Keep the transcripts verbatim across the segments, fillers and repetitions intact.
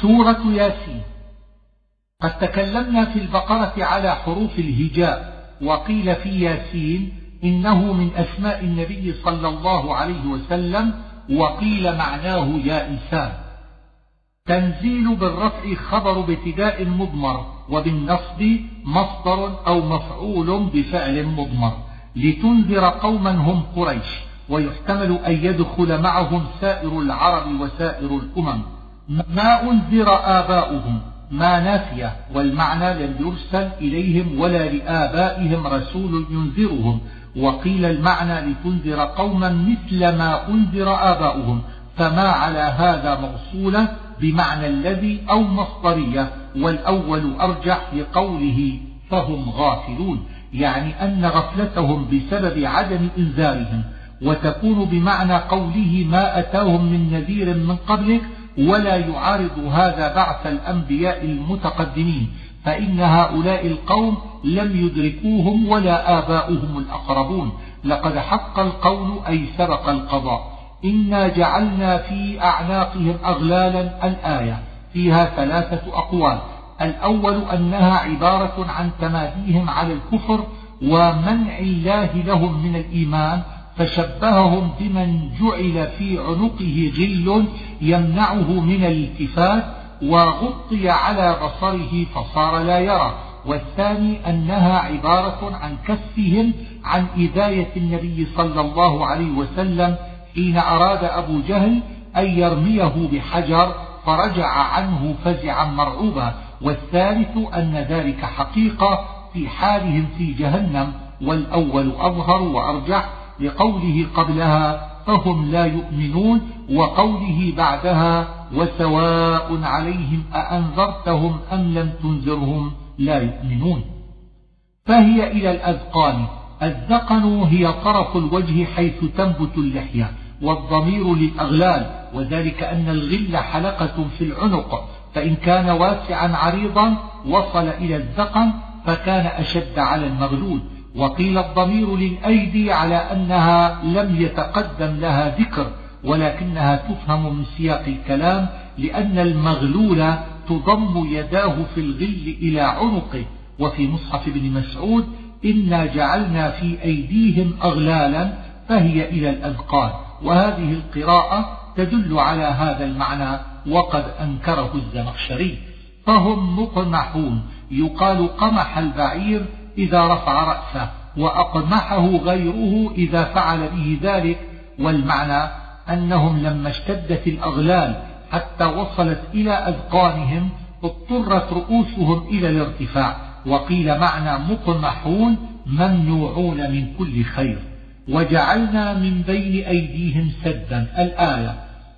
سورة ياسين. قد تكلمنا في البقرة على حروف الهجاء، وقيل في ياسين إنه من أسماء النبي صلى الله عليه وسلم، وقيل معناه يائسان. تنزيل بالرفع خبر ابتداء مضمر، وبالنصب مصدر أو مفعول بفعل مضمر. لتنذر قوما هم قريش، ويحتمل أن يدخل معهم سائر العرب وسائر الأمم. ما أنذر آباؤهم ما نافية، والمعنى لم يرسل إليهم ولا لآبائهم رسول ينذرهم. وقيل المعنى لتنذر قوما مثل ما أنذر آباؤهم، فما على هذا موصولة بمعنى الذي أو مصدرية، والأول أرجح لقوله فهم غافلون، يعني أن غفلتهم بسبب عدم إنذارهم، وتكون بمعنى قوله ما أتاهم من نذير من قبلك، ولا يعارض هذا بعث الأنبياء المتقدمين، فإن هؤلاء القوم لم يدركوهم ولا آباؤهم الأقربون. لقد حق القول أي سبق القضاء. إنا جعلنا في أعناقهم أغلالا. الآية فيها ثلاثة أقوال. الأول أنها عبارة عن تماديهم على الكفر ومنع الله لهم من الإيمان، فشبههم بمن جعل في عنقه غل يمنعه من الالتفات، وغطي على بصره فصار لا يرى. والثاني أنها عبارة عن كفهم عن إذاية النبي صلى الله عليه وسلم حين أراد أبو جهل أن يرميه بحجر فرجع عنه فزعا مرعوبا. والثالث أن ذلك حقيقة في حالهم في جهنم، والأول أظهر وأرجح لقوله قبلها فهم لا يؤمنون، وقوله بعدها وسواء عليهم أأنذرتهم أم لم تنذرهم لا يؤمنون. فهي إلى الأذقان. الذقن هي طرف الوجه حيث تنبت اللحية، والضمير للأغلال، وذلك أن الغل حلقة في العنق، فإن كان واسعا عريضا وصل إلى الذقن فكان أشد على المغلول. وقيل الضمير للأيدي على أنها لم يتقدم لها ذكر، ولكنها تفهم من سياق الكلام، لأن المغلول تضم يداه في الغل إلى عنقه. وفي مصحف ابن مسعود إنا جعلنا في أيديهم أغلالا، فهي إلى الأذقان. وهذه القراءة تدل على هذا المعنى، وقد أنكره الزمخشري. فهم مقمحون، يقال قمح البعير إذا رفع رأسه، وأقمحه غيره إذا فعل به ذلك. والمعنى أنهم لما اشتدت الأغلال حتى وصلت إلى أذقانهم اضطرت رؤوسهم إلى الارتفاع. وقيل معنى مقمحون ممنوعون من كل خير. وجعلنا من بين أيديهم سدا. الآية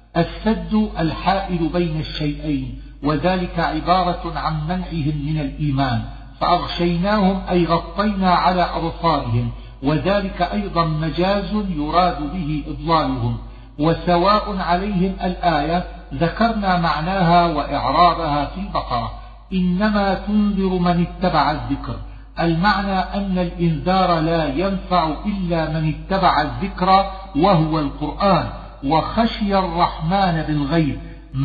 السد الحائل بين الشيئين، وذلك عبارة عن منعهم من الإيمان، فأغشيناهم أي غطينا على أبصارهم، وذلك أيضا مجاز يراد به إضلالهم. وسواء عليهم الآية ذكرنا معناها وإعرابها في البقرة. إنما تنذر من اتبع الذكر. المعنى أن الإنذار لا ينفع إلا من اتبع الذكر وهو القرآن وخشي الرحمن بالغيب.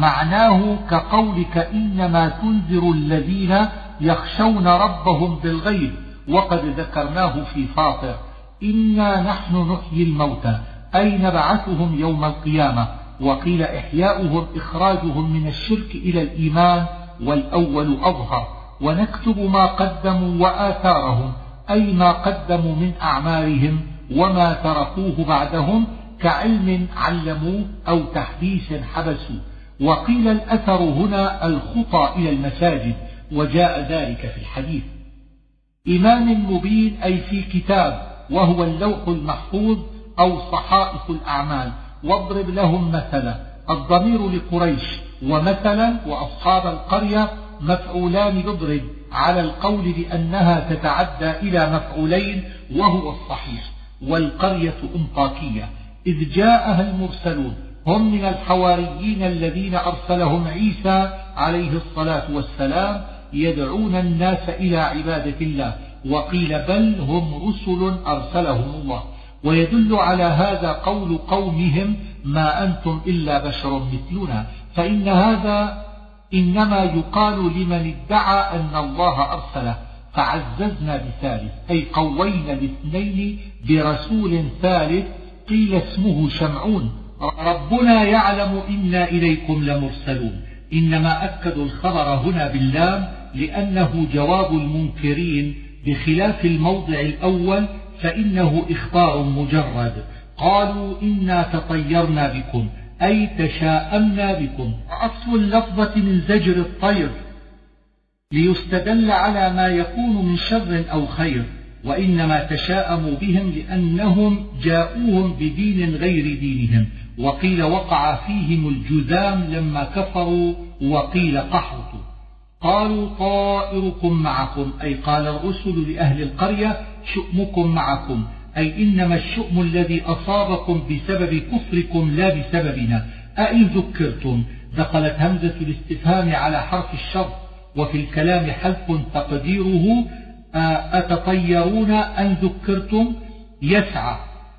معناه كقولك إنما تنذر الذين يخشون ربهم بالغيب. وقد ذكرناه في فاطر إنا نحن نحيي الموتى أي نبعثهم يوم القيامة. وقيل إحياؤهم إخراجهم من الشرك إلى الإيمان، والأول أظهر. ونكتب ما قدموا وآثارهم أي ما قدموا من أعمالهم وما تركوه بعدهم، كعلم علموه أو تحديث حبسوا. وقيل الأثر هنا الخطى إلى المساجد، وجاء ذلك في الحديث. إمام مبين أي في كتاب، وهو اللوح المحفوظ أو صحائف الأعمال. واضرب لهم مثلا. الضمير لقريش، ومثلا وأصحاب القرية مفعولان يضرب على القول بأنها تتعدى إلى مفعولين، وهو الصحيح. والقرية أنطاكية إذ جاءها المرسلون، هم من الحواريين الذين أرسلهم عيسى عليه الصلاة والسلام يدعون الناس إلى عبادة الله. وقيل بل هم رسل أرسلهم الله. ويدل على هذا قول قومهم ما أنتم إلا بشر مثلنا، فإن هذا إنما يقال لمن ادعى أن الله أرسله، فعززنا بثالث أي قوينا الاثنين برسول ثالث قيل اسمه شمعون. ربنا يعلم إنا إليكم لمرسلون، إنما أكدوا الخبر هنا باللام لأنه جواب المنكرين، بخلاف الموضع الأول فإنه إخبار مجرد. قالوا إنا تطيرنا بكم أي تشاءمنا بكم. أصل اللفظة من زجر الطير ليستدل على ما يكون من شر أو خير، وإنما تشاءموا بهم لأنهم جاءوهم بدين غير دينهم، وقيل وقع فيهم الجذام لما كفروا، وقيل قحطوا. قالوا طائركم معكم أي قال الرسل لأهل القرية شؤمكم معكم، أي إنما الشؤم الذي أصابكم بسبب كفركم لا بسببنا، أئن ذكرتم. دخلت همزة الاستفهام على حرف الشرط، وفي الكلام حذف تقديره أتطيرون أن ذكرتم يسعى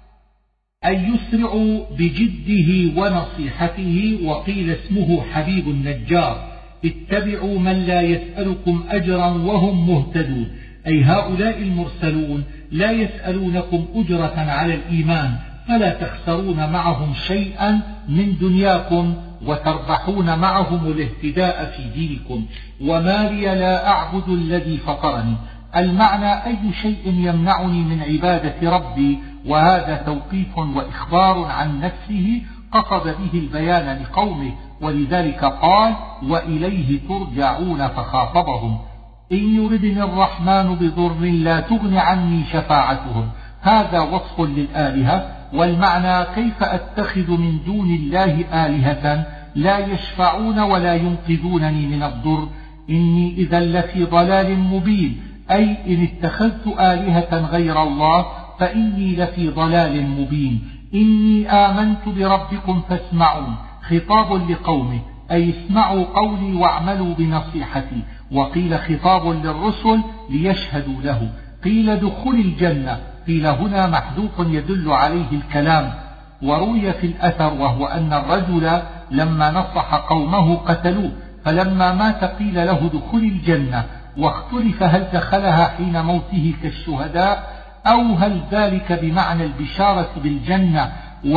أي يسرع بجده ونصيحته. وقيل اسمه حبيب النجار. اتبعوا من لا يسألكم أجرا وهم مهتدون، أي هؤلاء المرسلون لا يسألونكم أجرة على الإيمان، فلا تخسرون معهم شيئا من دنياكم وتربحون معهم الاهتداء في دينكم. وما لي لا أعبد الذي فطرني، المعنى أي شيء يمنعني من عبادة ربي، وهذا توقيف وإخبار عن نفسه قصد به البيان لقومه، ولذلك قال وإليه ترجعون فخاطبهم. إن يردني الرحمن بضر لا تغن عني شفاعتهم، هذا وصف للآلهة، والمعنى كيف أتخذ من دون الله آلهة لا يشفعون ولا ينقذونني من الضر، إني إذا لفي ضلال مبين، أي إن اتخذت آلهة غير الله فإني لفي ضلال مبين. إني آمنت بربكم فاسمعون، خطاب لقومه أي اسمعوا قولي واعملوا بنصيحتي. وقيل خطاب للرسل ليشهدوا له. قيل دخول الجنة، قيل هنا محذوف يدل عليه الكلام. وروي في الأثر وهو أن الرجل لما نصح قومه قتلوه، فلما مات قيل له دخول الجنة، واختلف هل دخلها حين موته كالشهداء أو هل ذلك بمعنى البشارة بالجنة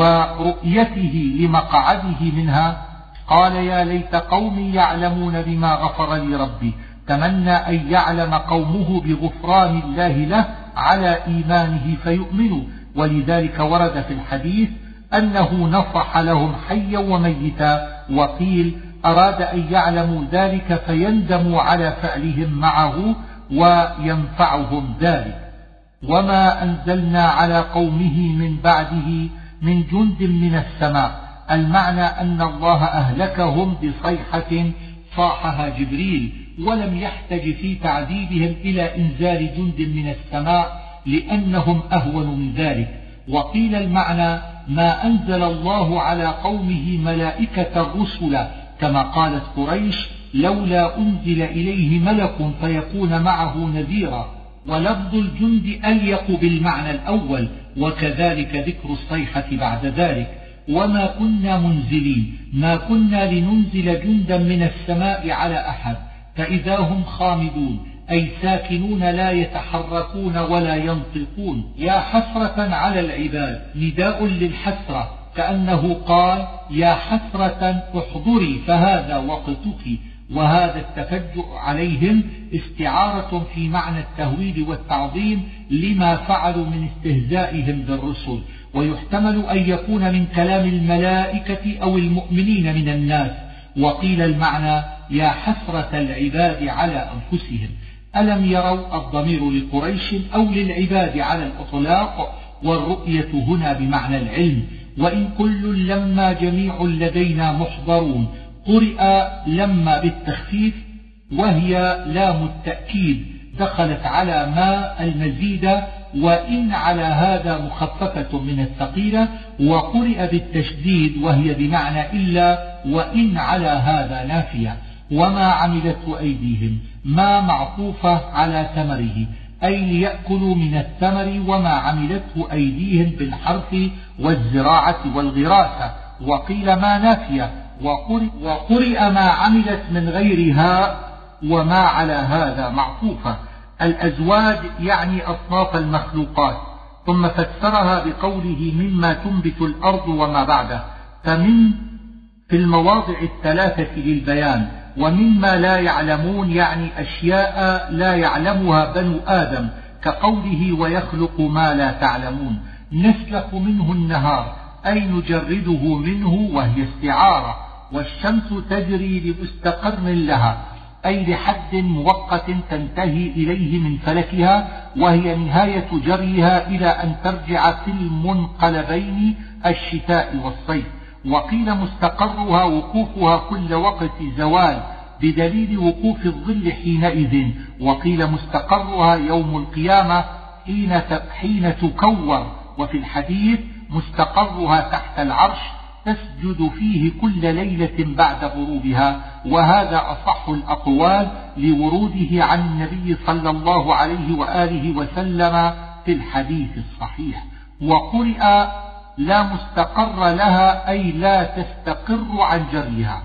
ورؤيته لمقعده منها. قال يا ليت قومي يعلمون بما غفر لي ربي، تمنى أن يعلم قومه بغفران الله له على إيمانه فيؤمنوا. ولذلك ورد في الحديث أنه نصح لهم حيا وميتا، وقيل أراد أن يعلموا ذلك فيندموا على فعلهم معه وينفعهم ذلك. وما أنزلنا على قومه من بعده من جند من السماء، المعنى أن الله أهلكهم بصيحة صاحها جبريل، ولم يحتج في تعذيبهم إلى إنزال جند من السماء لأنهم أهون من ذلك. وقيل المعنى ما أنزل الله على قومه ملائكة الرسل، كما قالت قريش لولا أنزل إليه ملك فيكون معه نذيرا. ولفظ الجند أليق بالمعنى الأول، وكذلك ذكر الصيحة بعد ذلك. وما كنا منزلين، ما كنا لننزل جندا من السماء على أحد، فإذا هم خامدون أي ساكنون لا يتحركون ولا ينطقون. يا حسرة على العباد، نداء للحسرة، كأنه قال يا حسرة احضري فهذا وقتك. وهذا التفجع عليهم استعارة في معنى التهويل والتعظيم لما فعلوا من استهزائهم بالرسل، ويحتمل أن يكون من كلام الملائكة أو المؤمنين من الناس. وقيل المعنى يا حسرة العباد على أنفسهم. ألم يروا الضمير لقريش أو للعباد على الإطلاق، والرؤية هنا بمعنى العلم. وإن كل لما جميع لدينا محضرون، قرئ لما بالتخفيف وهي لام التأكيد، دخلت على ما المزيد، وإن على هذا مخففة من الثقيلة، وقرئ بالتشديد وهي بمعنى إلا، وإن على هذا نافية. وما عملته أيديهم، ما معطوفة على ثمره، أي ليأكلوا من الثمر، وما عملته أيديهم بالحرث والزراعة والغراسة. وقيل ما نافية، وقرئ, وقرئ ما عملت من غيرها وما على هذا معطوفة. الأزواج يعني أصناف المخلوقات، ثم فسرها بقوله مما تنبت الأرض وما بعده، فمن في المواضع الثلاثة للبيان، ومما لا يعلمون يعني أشياء لا يعلمها بنو آدم، كقوله ويخلق ما لا تعلمون. نسلخ منه النهار أي نجرده منه وهي استعارة، والشمس تجري لمستقر لها أي لحد مؤقت تنتهي إليه من فلكها، وهي نهاية جريها إلى أن ترجع في المنقلبين الشتاء والصيف. وقيل مستقرها وقوفها كل وقت زوال بدليل وقوف الظل حينئذ، وقيل مستقرها يوم القيامة حين حين تكور. وفي الحديث مستقرها تحت العرش تسجد فيه كل ليلة بعد غروبها، وهذا أصح الأقوال لوروده عن النبي صلى الله عليه وآله وسلم في الحديث الصحيح. وقرئ لا مستقر لها أي لا تستقر عن جريها.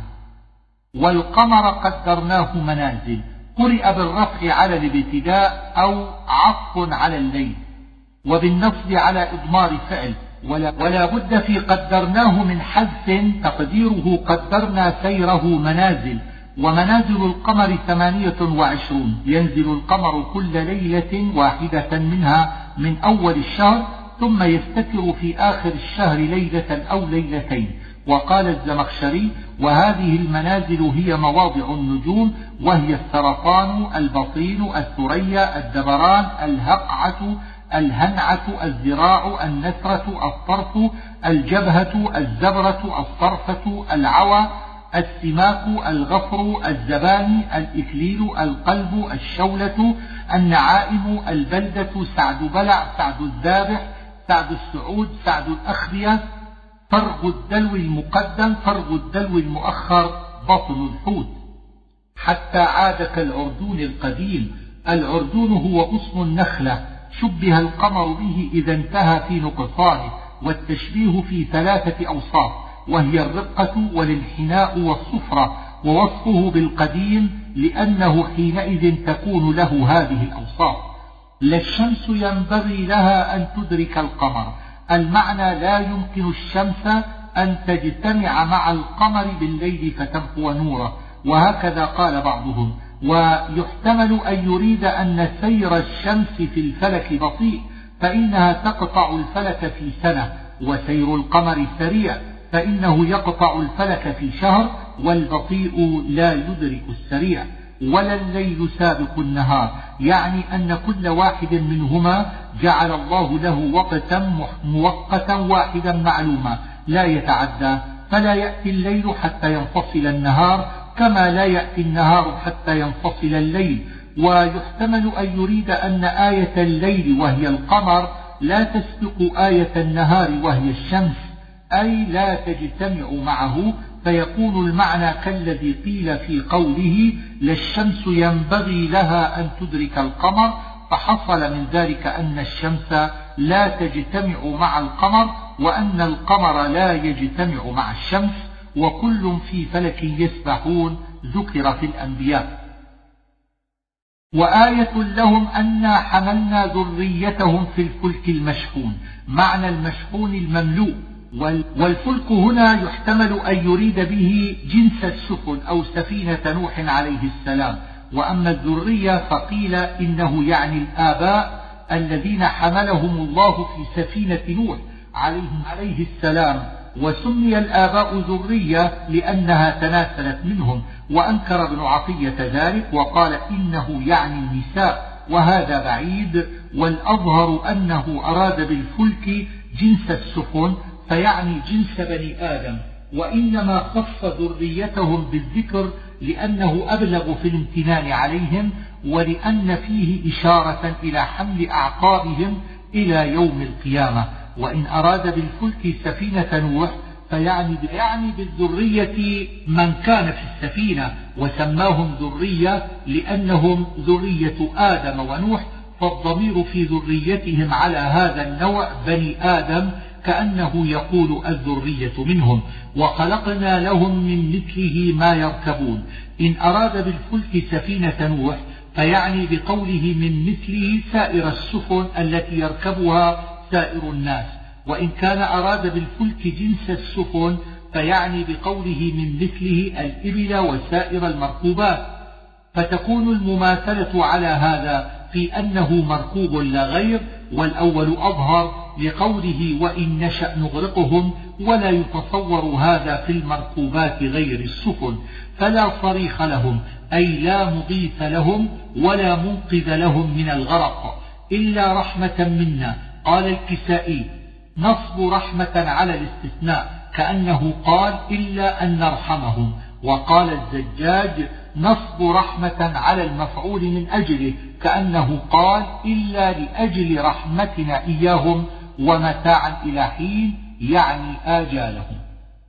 والقمر قدرناه منازل، قرئ بالرفع على الابتداء أو عطف على الليل، وبالنصب على إضمار فعل، ولا, ولا بد في قدرناه من حذف تقديره قدرنا سيره منازل. ومنازل القمر ثمانية وعشرون، ينزل القمر كل ليلة واحدة منها من أول الشهر، ثم يستتر في آخر الشهر ليلة أو ليلتين. وقال الزمخشري وهذه المنازل هي مواضع النجوم، وهي السرطان، البطين، الثريا، الدبران، الهقعة، الهنعة، الذراع، النثرة، الطرف، الجبهة، الزبرة، الصرفة، العوى، السماك، الغفر، الزباني، الإكليل، القلب، الشولة، النعائم، البلدة، سعد بلع، سعد الذابح، سعد السعود، سعد الأخبية، فرغ الدلو المقدم، فرغ الدلو المؤخر، بطن الحوت، حتى عاد كالعرجون القديم. العرجون هو غصن النخلة، شبه القمر به إذا انتهى في نقصانه، والتشبيه في ثلاثة أوصاف، وهي الرقة والانحناء والصفرة، ووصفه بالقديم لأنه حينئذ تكون له هذه الأوصاف. لا الشمس ينبغي لها أن تدرك القمر، المعنى لا يمكن الشمس أن تجتمع مع القمر بالليل فتمحو نوره، وهكذا قال بعضهم. ويحتمل أن يريد أن سير الشمس في الفلك بطيء، فإنها تقطع الفلك في سنة، وسير القمر سريع، فإنه يقطع الفلك في شهر، والبطيء لا يدرك السريع. ولا الليل سابق النهار، يعني أن كل واحد منهما جعل الله له وقتا مؤقتا واحدا معلوما لا يتعدى، فلا يأتي الليل حتى ينفصل النهار، كما لا يأتي النهار حتى ينفصل الليل. ويحتمل أن يريد أن آية الليل وهي القمر لا تسبق آية النهار وهي الشمس، أي لا تجتمع معه، فيكون المعنى كالذي قيل في قوله لا الشمس ينبغي لها أن تدرك القمر، فحصل من ذلك أن الشمس لا تجتمع مع القمر، وأن القمر لا يجتمع مع الشمس، وكل في فلك يسبحون ذكر في الأنبياء. وآية لهم أنا حملنا ذريتهم في الفلك المشحون، معنى المشحون المملوء. والفلك هنا يحتمل أن يريد به جنس السفن أو سفينة نوح عليه السلام. وأما الذرية فقيل إنه يعني الآباء الذين حملهم الله في سفينة نوح عليه السلام، وسمي الآباء ذرية لأنها تناسلت منهم. وأنكر ابن عطية ذلك وقال إنه يعني النساء، وهذا بعيد، والأظهر أنه أراد بالفلك جنس السفن، فيعني جنس بني آدم، وإنما خص ذريتهم بالذكر لأنه أبلغ في الامتنان عليهم، ولأن فيه إشارة إلى حمل أعقابهم إلى يوم القيامة. وإن أراد بالفلك سفينة نوح فيعني يعني بالذرية من كان في السفينة، وسماهم ذرية لأنهم ذرية آدم ونوح، فالضمير في ذريتهم على هذا النوع بني آدم، كأنه يقول الذرية منهم، وخلقنا لهم من مثله ما يركبون. إن أراد بالفلك سفينة نوح فيعني بقوله من مثله سائر السفن التي يركبها سائر الناس، وإن كان أراد بالفلك جنس السفن فيعني بقوله من مثله الإبل وسائر المركوبات، فتكون المماثلة على هذا في أنه مركوب لا غير، والأول أظهر لقوله وإن نشأ نغرقهم، ولا يتصور هذا في المركوبات غير السفن، فلا صريخ لهم أي لا مغيث لهم ولا منقذ لهم من الغرق إلا رحمة منا. قال الكسائي نصب رحمة على الاستثناء كأنه قال إلا أن نرحمهم، وقال الزجاج نصب رحمة على المفعول من أجله كأنه قال إلا لأجل رحمتنا إياهم ومتاعا إلى حين، يعني آجالهم.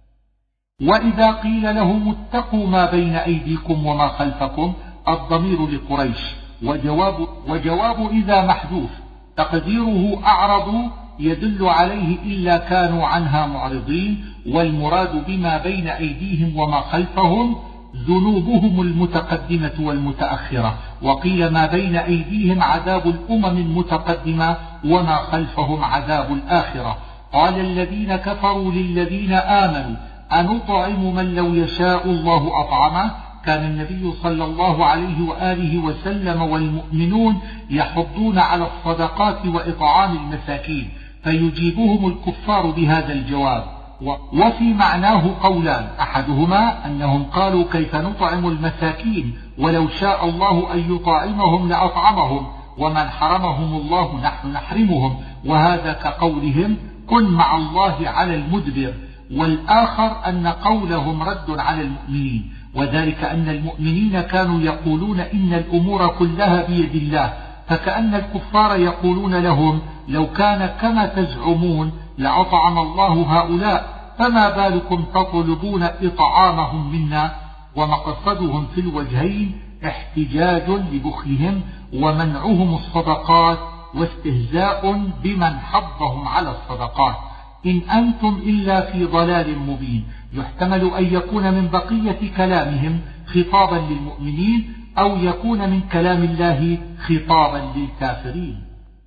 وإذا قيل لهم اتقوا ما بين أيديكم وما خلفكم الضمير لقريش، وجواب, وجواب إذا محذوف تقديره أعرضوا يدل عليه إلا كانوا عنها معرضين، والمراد بما بين أيديهم وما خلفهم ذنوبهم المتقدمة والمتأخرة، وقيل ما بين أيديهم عذاب الأمم المتقدمة وما خلفهم عذاب الآخرة. قال الذين كفروا للذين آمنوا أنطعم من لو يشاء الله أطعمه. كان النبي صلى الله عليه وآله وسلم والمؤمنون يحضون على الصدقات وإطعام المساكين، فيجيبهم الكفار بهذا الجواب. وفي معناه قولان، أحدهما أنهم قالوا كيف نطعم المساكين ولو شاء الله أن يطعمهم لأطعمهم، ومن حرمهم الله نحن نحرمهم، وهذا كقولهم كن مع الله على المدبر. والآخر أن قولهم رد على المؤمنين، وذلك أن المؤمنين كانوا يقولون إن الأمور كلها بيد الله، فكأن الكفار يقولون لهم لو كان كما تزعمون لأطعم الله هؤلاء، فما بالكم تطلبون إطعامهم منا. ومقصدهم في الوجهين احتجاج لبخلهم ومنعهم الصدقات، واستهزاء بمن حضهم على الصدقات. إن أنتم إلا في ضلال مبين، يحتمل أن يكون من بقية كلامهم خطابا للمؤمنين، أو يكون من كلام الله خطابا للكافرين.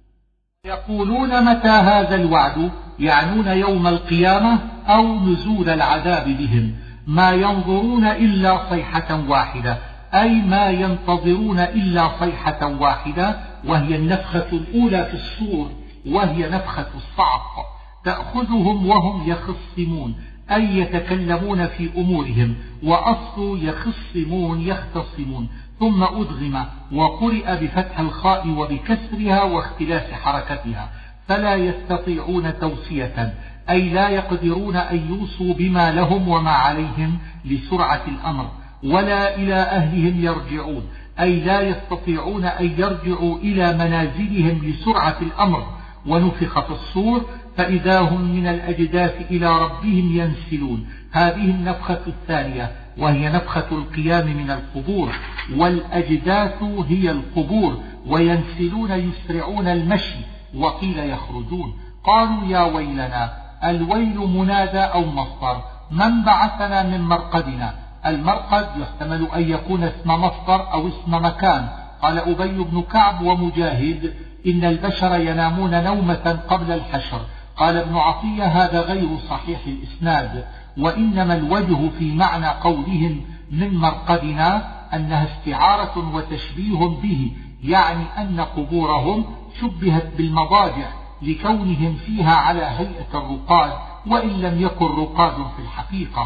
يقولون متى هذا الوعد، يعنون يوم القيامة أو نزول العذاب بهم. ما ينظرون إلا صيحة واحدة، أي ما ينتظرون إلا صيحة واحدة، وهي النفخة الأولى في الصور، وهي نفخة الصعق، تأخذهم وهم يخصمون، أي يتكلمون في أمورهم، وأصل يخصمون يختصمون، ثم أدغم وقرئ بفتح الخاء وبكسرها واختلاف حركتها، فلا يستطيعون توصية، أي لا يقدرون أن يوصوا بما لهم وما عليهم لسرعة الأمر، ولا إلى أهلهم يرجعون، أي لا يستطيعون أن يرجعوا إلى منازلهم لسرعة الأمر. ونفخ في الصور فإذا هم من الأجداث إلى ربهم ينسلون. هذه النفخة الثانية، وهي نفخة القيام من القبور، والأجداث هي القبور، وينسلون يسرعون المشي، وقيل يخرجون. قالوا يا ويلنا، الويل منادى أو مصدر، من بعثنا من مرقدنا. المرقد يحتمل أن يكون اسم مصدر أو اسم مكان. قال أبي بن كعب ومجاهد إن البشر ينامون نومة قبل الحشر. قال ابن عطية هذا غير صحيح الإسناد، وإنما الوجه في معنى قولهم من مرقدنا أنها استعارة وتشبيه به، يعني أن قبورهم شبهت بالمضاجع لكونهم فيها على هيئة الرقاد، وإن لم يكن رقاد في الحقيقة.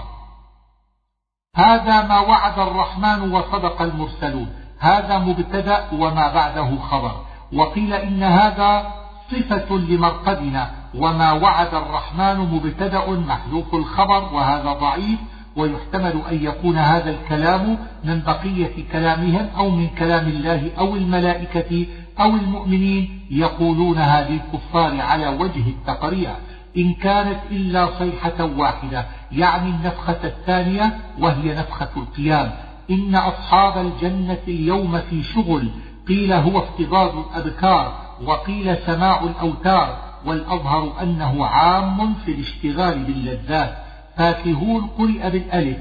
هذا ما وعد الرحمن وصدق المرسلون، هذا مبتدأ وما بعده خبر. وقيل إن هذا صفة لمرقدنا، وما وعد الرحمن مبتدأ محذوف الخبر، وهذا ضعيف، ويحتمل أن يكون هذا الكلام من بقية كلامهم أو من كلام الله أو الملائكة أو المؤمنين يقولونها للكفار على وجه التقريع. إن كانت إلا صيحة واحدة، يعني النفخة الثانية وهي نفخة القيام. إن أصحاب الجنة اليوم في شغل، قيل هو افتضاد الأبكار، وقيل سماع الأوتار، والأظهر أنه عام في الاشتغال باللذات. فاكهون قرئ بالألف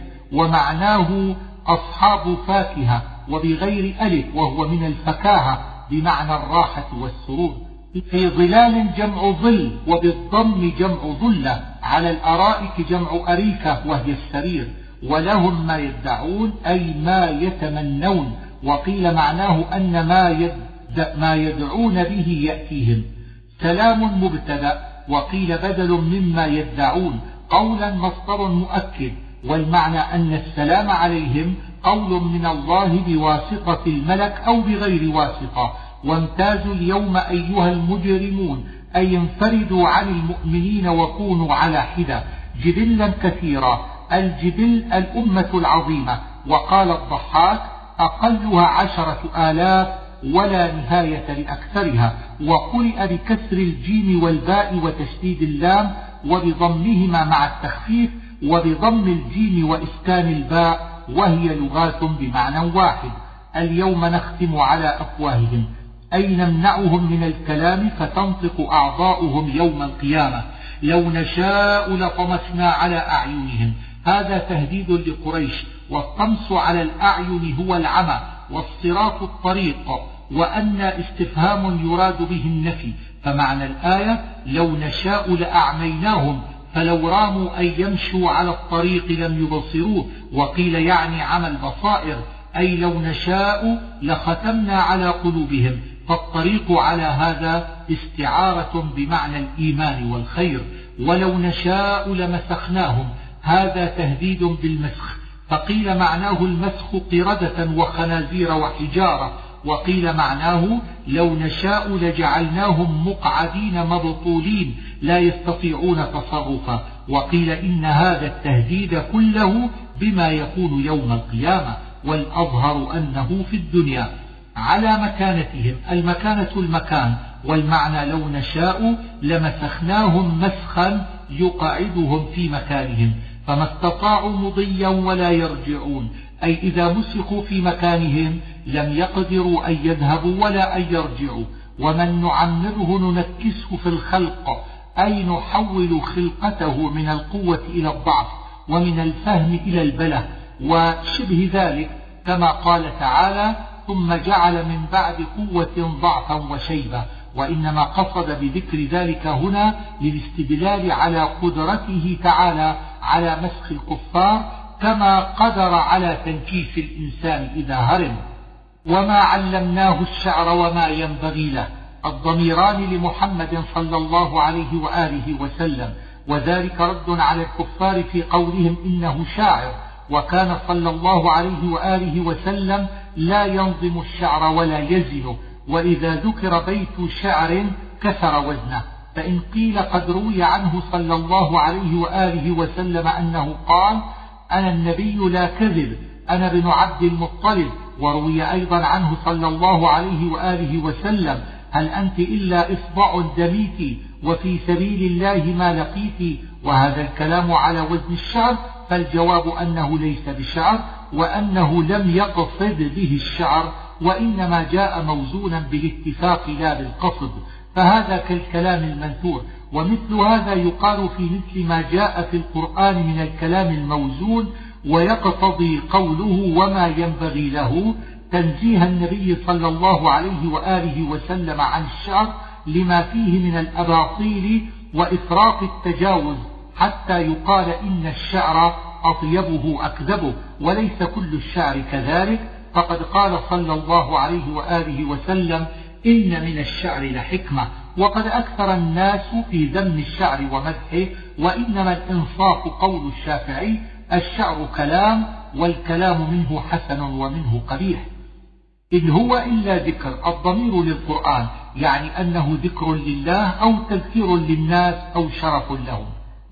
ومعناه أصحاب فاكهة وبغير ألف وهو من الفكاهة بمعنى الراحة والسرور. في ظلال جمع ظل وبالضم جمع ظلة، على الأرائك جمع أريكة وهي السرير. ولهم ما يدعون أي ما يتمنون، وقيل معناه أن ما, يد ما يدعون به يأتيهم. سلام مبتدأ وقيل بدل مما يدعون، قولا مصدر مؤكد، والمعنى أن السلام عليهم قول من الله بواسطة الملك أو بغير واسطة. وامتازوا اليوم أيها المجرمون أي انفردوا عن المؤمنين وكونوا على حدة. جبلا كثيرا، الجبل الأمة العظيمة. وقال الضحاك أقلها عشرة آلاف ولا نهاية لأكثرها. وقرئ بكسر الجيم والباء وتشديد اللام وبضمهما مع التخفيف وبضم الجيم وإسكان الباء، وهي لغات بمعنى واحد. اليوم نختم على أفواههم أي نمنعهم من الكلام فتنطق أعضاؤهم يوم القيامة. لو نشاء لطمسنا على أعينهم، هذا تهديد لقريش. والطمس على الأعين هو العمى، والصراط الطريق، وأن استفهام يراد به النفي. فمعنى الآية لو نشاء لأعميناهم، فلو راموا أن يمشوا على الطريق لم يبصروه. وقيل يعني عمى البصائر، أي لو نشاء لختمنا على قلوبهم. فالطريق على هذا استعارة بمعنى الإيمان والخير. ولو نشاء لمسخناهم، هذا تهديد بالمسخ. فقيل معناه المسخ قردة وخنازير وحجارة. وقيل معناه لو نشاء لجعلناهم مقعدين مبطولين لا يستطيعون تصرفا. وقيل إن هذا التهديد كله بما يكون يوم القيامة، والأظهر أنه في الدنيا. على مكانتهم، المكانة المكان، والمعنى لو نشاء لمسخناهم مسخا يقعدهم في مكانهم، فما استطاعوا مضيا ولا يرجعون، أي إذا مسخوا في مكانهم لم يقدروا أن يذهبوا ولا أن يرجعوا. ومن نعمره ننكسه في الخلق، أي نحول خلقته من القوة إلى الضعف ومن الفهم إلى البله وشبه ذلك، كما قال تعالى ثم جعل من بعد قوة ضعفا وشيبة. وإنما قصد بذكر ذلك هنا للاستدلال على قدرته تعالى على مسخ الكفار، كما قدر على تنكيس الإنسان إذا هرم. وما علمناه الشعر وما ينبغي له، الضميران لمحمد صلى الله عليه وآله وسلم، وذلك رد على الكفار في قولهم إنه شاعر. وكان صلى الله عليه وآله وسلم لا ينظم الشعر ولا يزن، وإذا ذكر بيت شعر كسر وزنه. فإن قيل قد روي عنه صلى الله عليه وآله وسلم أنه قال أنا النبي لا كذب، أنا بن عبد المطلب. وروي أيضا عنه صلى الله عليه وآله وسلم هل أنت إلا إصبع دميت وفي سبيل الله ما لقيت. وهذا الكلام على وزن الشعر، فالجواب أنه ليس بشعر، وأنه لم يقصد به الشعر، وإنما جاء موزونا بالاتفاق لا بالقصد، فهذا كالكلام المنثور. ومثل هذا يقال في مثل ما جاء في القرآن من الكلام الموزون، ويقتضي قوله وما ينبغي له تنزيه النبي صلى الله عليه وآله وسلم عن الشعر لما فيه من الأباطيل وإفراط التجاوز، حتى يقال إن الشعر أطيبه أكذبه، وليس كل الشعر كذلك. فقد قال صلى الله عليه وآله وسلم إن من الشعر لحكمة. وقد أكثر الناس في ذم الشعر ومدحه، وإنما الإنصاف قول الشافعي الشعر كلام، والكلام منه حسن ومنه قبيح. إن هو إلا ذكر، الضمير للقرآن، يعني أنه ذكر لله أو تذكير للناس أو شرف لهم،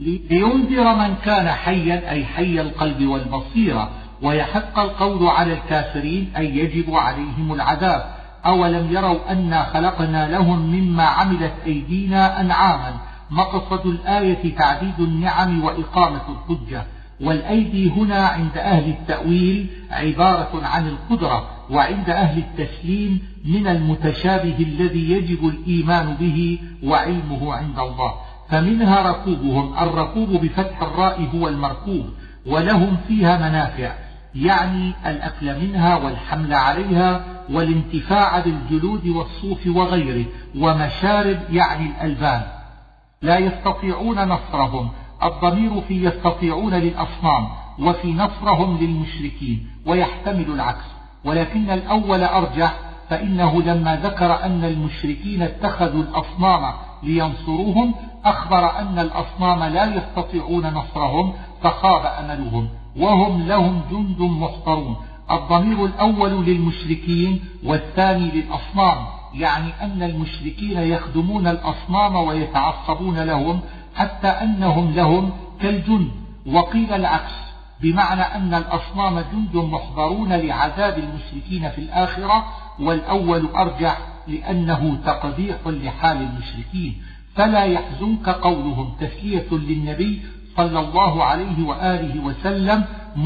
لينذر من كان حيا أي حي القلب والبصيرة، ويحق القول على الكافرين أي يجب عليهم العذاب. أولم يروا أنا خلقنا لهم مما عملت أيدينا أنعاما. مقصد الآية تعديد النعم وإقامة الحجة. والأيدي هنا عند أهل التأويل عبارة عن القدرة، وعند أهل التسليم من المتشابه الذي يجب الإيمان به وعلمه عند الله. فمنها ركوبهم، الركوب بفتح الراء هو المركوب، ولهم فيها منافع، يعني الأكل منها والحمل عليها والانتفاع بالجلود والصوف وغيره، ومشارب يعني الألبان. لا يستطيعون نصرهم، الضمير في يستطيعون للأصنام، وفي نصرهم للمشركين، ويحتمل العكس، ولكن الأول أرجح، فإنه لما ذكر أن المشركين اتخذوا الأصنام لينصروهم أخبر أن الأصنام لا يستطيعون نصرهم فخاب أملهم، وهم لهم جند محضرون. الضمير الأول للمشركين والثاني للأصنام، يعني أن المشركين يخدمون الأصنام ويتعصبون لهم حتى أنهم لهم كالجند. وقيل العكس، بمعنى أن الأصنام جند محضرون لعذاب المشركين في الآخرة، والأول أرجح لأنه تقبيح لحال المشركين. فلا يحزنك قولهم تسلية للنبي صلى الله عليه وآله وسلم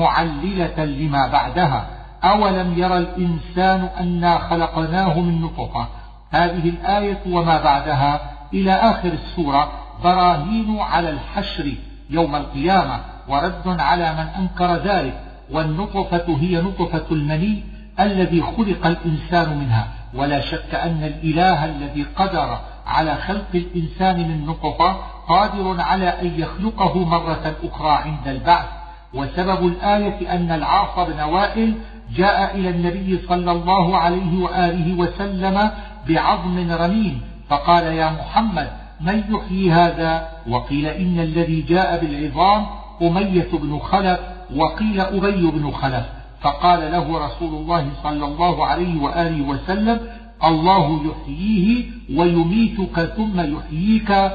معللة لما بعدها. أولم يرى الإنسان أنا خلقناه من نطفة. هذه الآية وما بعدها إلى آخر السورة براهين على الحشر يوم القيامة ورد على من أنكر ذلك. والنطفة هي نطفة المني الذي خلق الإنسان منها، ولا شك أن الإله الذي قدر على خلق الإنسان من نطفة قادر على أن يخلقه مرة أخرى عند البعث. وسبب الآية أن العاص بن وائل جاء إلى النبي صلى الله عليه وآله وسلم بعظم رميم فقال: يا محمد من يحيي هذا؟ وقيل إن الذي جاء بالعظام أمية بن خلف، وقيل أبي بن خلف. فقال له رسول الله صلى الله عليه وآله وسلم: الله يحييه ويميتك ثم يحييك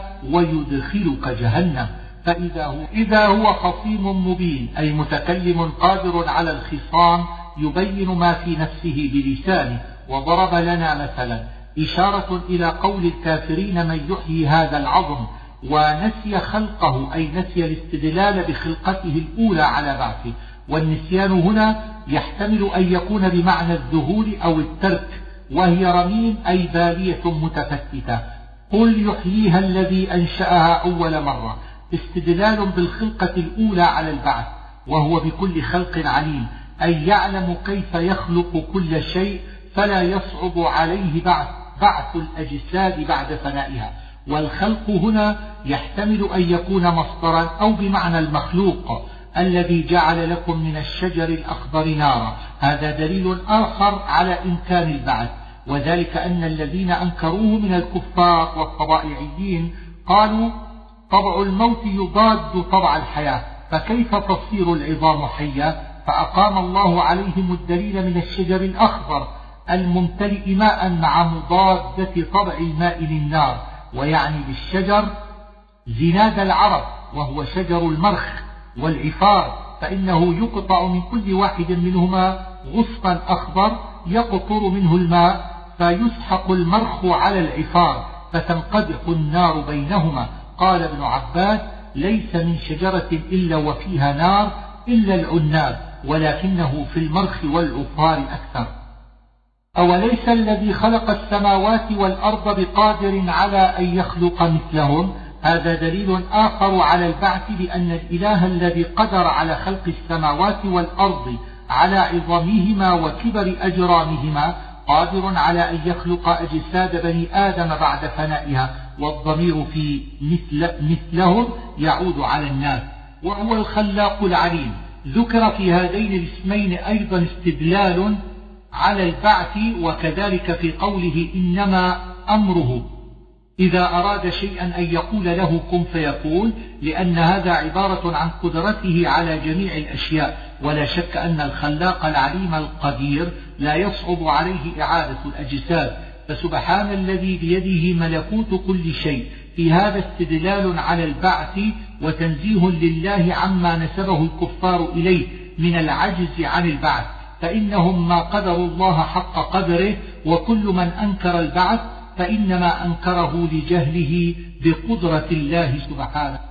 ويدخلك جهنم. فإذا هو, إذا هو خصيم مبين، أي متكلم قادر على الخصام يبين ما في نفسه بلسانه. وضرب لنا مثلا إشارة إلى قول الكافرين: من يحيي هذا العظم، ونسي خلقه، أي نسي الاستدلال بخلقته الأولى على بعثه. والنسيان هنا يحتمل أن يكون بمعنى الذهول أو الترك، وهي رميم أي بالية متفتتة. قل يحييها الذي أنشأها أول مرة، استدلال بالخلقة الأولى على البعث، وهو بكل خلق عليم، أي يعلم كيف يخلق كل شيء فلا يصعب عليه بعث, بعث الأجساد بعد فنائها. والخلق هنا يحتمل أن يكون مصدرا أو بمعنى المخلوق الذي جعل لكم من الشجر الأخضر نارا. هذا دليل آخر على إمكان البعث، وذلك أن الذين أنكروه من الكفار والطبائعيين قالوا: طبع الموت يضاد طبع الحياة، فكيف تصير العظام حية؟ فأقام الله عليهم الدليل من الشجر الأخضر الممتلئ ماء مع مضادة طبع الماء للنار، ويعني بالشجر زناد العرب وهو شجر المرخ والعفار، فإنه يقطع من كل واحد منهما غصن أخضر يقطر منه الماء فيسحق المرخ على العفار فتنقدح النار بينهما. قال ابن عباس: ليس من شجرة إلا وفيها نار إلا العناب، ولكنه في المرخ والعفار أكثر. أوليس الذي خلق السماوات والأرض بقادر على أن يخلق مثلهم؟ هذا دليل آخر على البعث، بأن الإله الذي قدر على خلق السماوات والأرض على عظامهما وكبر أجرامهما قادر على أن يخلق أجساد بني آدم بعد فنائها. والضمير في مثل مثلهم يعود على الناس، وهو الخلاق العليم. ذكر في هذين الاسمين أيضا استدلال على البعث، وكذلك في قوله: إنما أمره إذا أراد شيئا أن يقول له كن فيكون، لأن هذا عبارة عن قدرته على جميع الأشياء. ولا شك أن الخلاق العليم القدير لا يصعب عليه إعادة الأجساد، فسبحان الذي بيده ملكوت كل شيء. في هذا استدلال على البعث وتنزيه لله عما نسبه الكفار إليه من العجز عن البعث، فإنهم ما قدروا الله حق قدره، وكل من أنكر البعث فإنما أنكره لجهله بقدرة الله سبحانه.